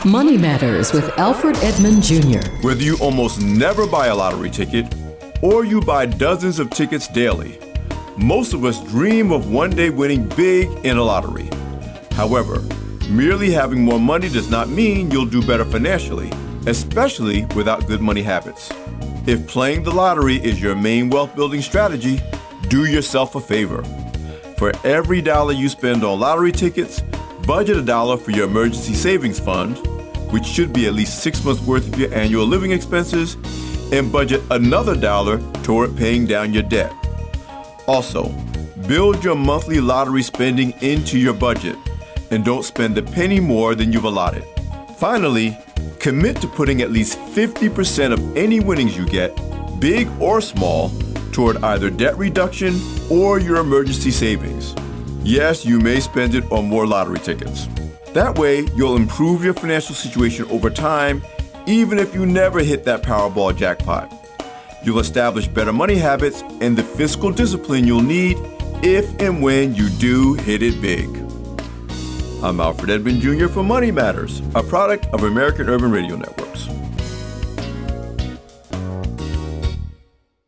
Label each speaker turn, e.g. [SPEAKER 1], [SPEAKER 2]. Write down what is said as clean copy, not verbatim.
[SPEAKER 1] Money Matters with Alfred Edmond Jr.
[SPEAKER 2] Whether you almost never buy a lottery ticket or you buy dozens of tickets daily, most of us dream of one day winning big in a lottery. However, merely having more money does not mean you'll do better financially, especially without good money habits. If playing the lottery is your main wealth-building strategy, do yourself a favor. For every dollar you spend on lottery tickets, budget $1 for your emergency savings fund, which should be at least 6 months' worth of your annual living expenses, and budget another $1 toward paying down your debt. Also, build your monthly lottery spending into your budget and don't spend a penny more than you've allotted. Finally, commit to putting at least 50% of any winnings you get, big or small, toward either debt reduction or your emergency savings. Yes, you may spend it on more lottery tickets. That way, you'll improve your financial situation over time, even if you never hit that Powerball jackpot. You'll establish better money habits and the fiscal discipline you'll need if and when you do hit it big. I'm Alfred Edmond Jr. for Money Matters, a product of American Urban Radio Network.